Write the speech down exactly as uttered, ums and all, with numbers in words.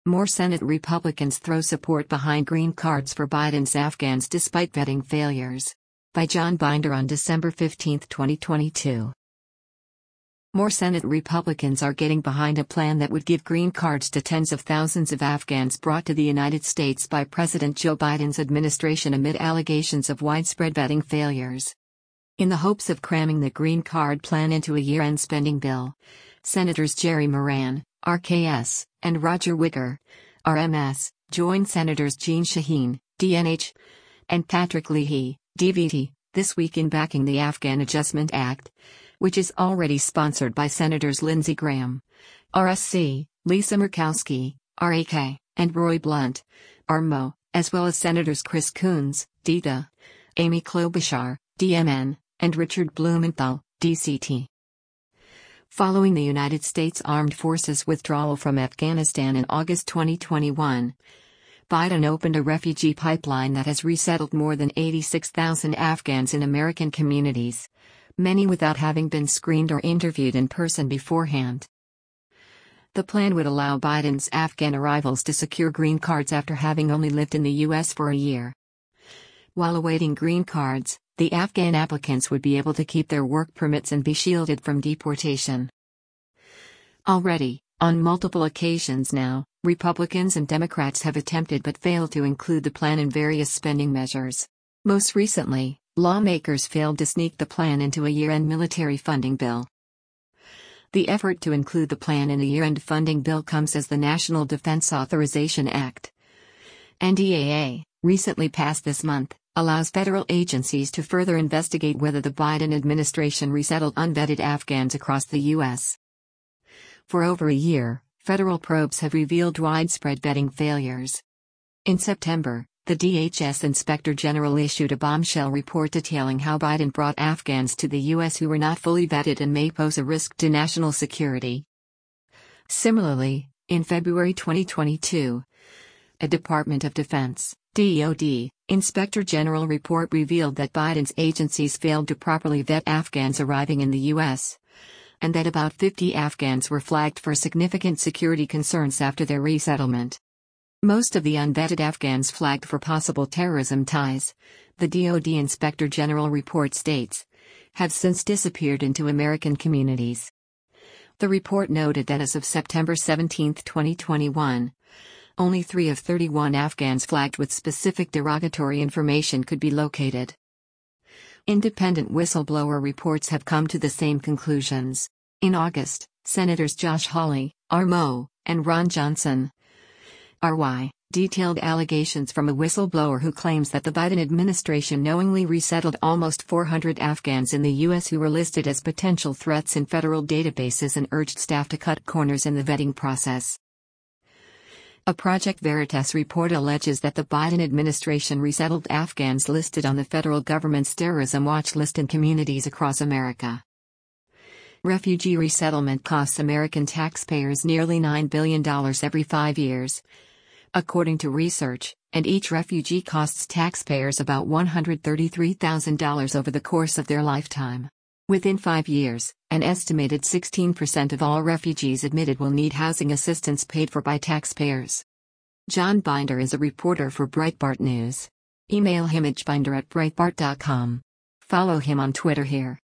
More Senate Republicans throw support behind green cards for Biden's Afghans despite vetting failures. By John Binder on December fifteenth, twenty twenty-two. More Senate Republicans are getting behind a plan that would give green cards to tens of thousands of Afghans brought to the United States by President Joe Biden's administration amid allegations of widespread vetting failures. In the hopes of cramming the green card plan into a year-end spending bill, Senators Jerry Moran, R K S, and Roger Wicker, R M S, joined Senators Jeanne Shaheen, D N H, and Patrick Leahy, D V T, this week in backing the Afghan Adjustment Act, which is already sponsored by Senators Lindsey Graham, R S C, Lisa Murkowski, R A K, and Roy Blunt, R M O, as well as Senators Chris Coons, D D A, Amy Klobuchar, D M N, and Richard Blumenthal, D C T. Following the United States Armed Forces withdrawal from Afghanistan in August twenty twenty-one, Biden opened a refugee pipeline that has resettled more than eighty-six thousand Afghans in American communities, many without having been screened or interviewed in person beforehand. The plan would allow Biden's Afghan arrivals to secure green cards after having only lived in the U S for a year. While awaiting green cards, the Afghan applicants would be able to keep their work permits and be shielded from deportation. Already, on multiple occasions now, Republicans and Democrats have attempted but failed to include the plan in various spending measures. Most recently, lawmakers failed to sneak the plan into a year-end military funding bill. The effort to include the plan in a year-end funding bill comes as the National Defense Authorization Act, N D A A, recently passed this month, allows federal agencies to further investigate whether the Biden administration resettled unvetted Afghans across the U S. For over a year, federal probes have revealed widespread vetting failures. In September, the D H S Inspector General issued a bombshell report detailing how Biden brought Afghans to the U S who were not fully vetted and may pose a risk to national security. Similarly, in February twenty twenty-two, a Department of Defense D O D Inspector General report revealed that Biden's agencies failed to properly vet Afghans arriving in the U S, and that about fifty Afghans were flagged for significant security concerns after their resettlement. Most of the unvetted Afghans flagged for possible terrorism ties, the D O D Inspector General report states, have since disappeared into American communities. The report noted that as of September seventeenth, twenty twenty-one, only three of thirty-one Afghans flagged with specific derogatory information could be located. Independent whistleblower reports have come to the same conclusions. In August, Senators Josh Hawley, R M O, and Ron Johnson, R Y, detailed allegations from a whistleblower who claims that the Biden administration knowingly resettled almost four hundred Afghans in the U S who were listed as potential threats in federal databases and urged staff to cut corners in the vetting process. A Project Veritas report alleges that the Biden administration resettled Afghans listed on the federal government's terrorism watch list in communities across America. Refugee resettlement costs American taxpayers nearly nine billion dollars every five years, according to research, and each refugee costs taxpayers about one hundred thirty-three thousand dollars over the course of their lifetime. Within five years, an estimated sixteen percent of all refugees admitted will need housing assistance paid for by taxpayers. John Binder is a reporter for Breitbart News. Email him at binder at breitbart dot com. Follow him on Twitter here.